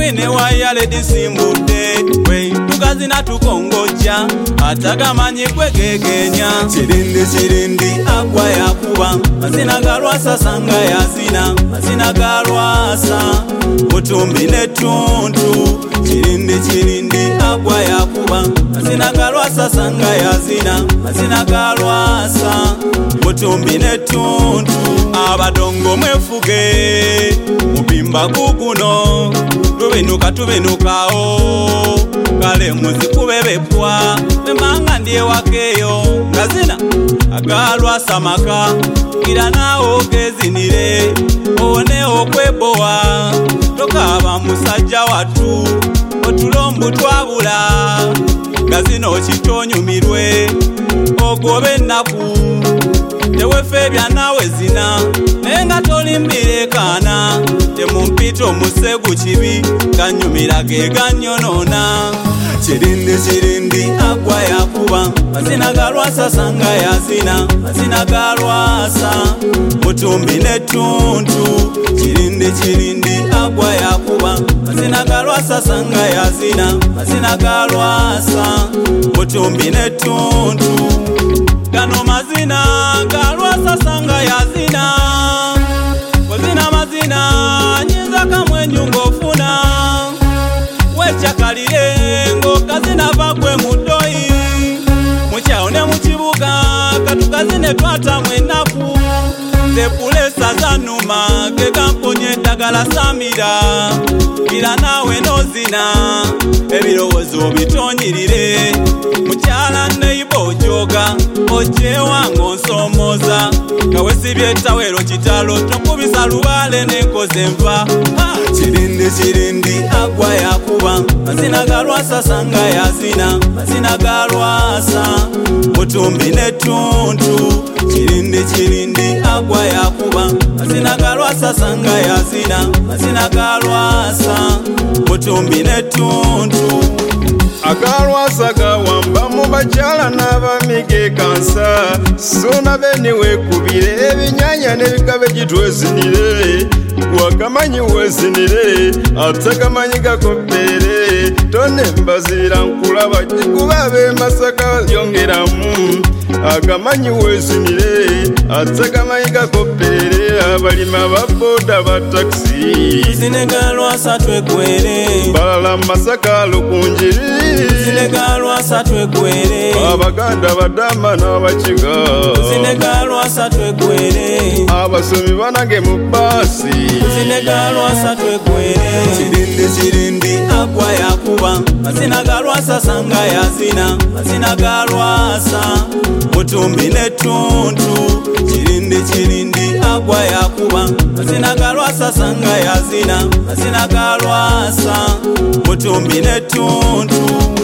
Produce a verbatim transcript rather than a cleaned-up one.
wine wayale disimbude we tukazina tukongoja atakamanyi kwegegenya chirindi chirindi agwa yakuba mazina galwasa sanga yazina mazina galwasa mutumbi netuntu chirindi chirindi agwa yakuba mazina galwasa sanga yazina mazina galwasa mutumbi netuntu abadongo mwefuge mubimba guguno tubenuka tubenukao kale muzikubebepwa memanga ndiye wakeyo ngazina agalwasa maka ira nawo gezinire one okwebowa tokaba musajja watu otulombu twabula ngazina okitonyumirwe ogobe naku tewefe bya nawe zina nenga tolimbire kana temumpito musegu kibi ganyumira ge ganyonona chirindi chirindi agwa yakuba mazina galwasa sanga yazina mazina galwasa mutumbi netuntu chirindi chirindi agwa yakuba mazina galwasa sanga yazina mazina galwasa mutumbi netuntu gano mazina galwasa sanga yazina wazina mazina nyinza kamwe nyungofuna wechakalire ngo kazina bakwe mudoi muchaone muchibuga katukazine twata mwenaku zepulesa zanuma gekamponye dagala samira ila nawe nozina ebirowozo bitonyirire muchala neibo joga ojewa ngonsomoza kawesi byetawero kitalo tokubisa lubale nekoze nva chirindi chirindi agwa yakuba mazina galwasa sanga yazina mazina galwasa mutumbi netuntu chirindi chirindi agwa yakuba mazina galwasa sanga yazina mazina galwasa mutumbi netuntu agalwasa gawamba mu bachala n'abamige kansa sona bene wekubire ebinyanya n'ebikabe gitwezinire wakamanyi wezinire atakamanyi gakopere tone mbazira nkulaba kikuba be masaka yongeramu akamanyi wezinire atakamanyi gakopere abalima baboda ba taxi zine galwasa twekwere balala masaka lukunjiri zine galwasa twekwere abaganda badama n'abakiga zine galwasa twekwere abasomi banage mu basi zine galwasa twekwere chirindi chirindi agwa yakuba mazina galwasa sanga yazina mazina galwasa mutumbi netuntu chirindi chirindi agwa yakuba mazina galwasa sanga yazina mazina galwasa mutumbi netuntu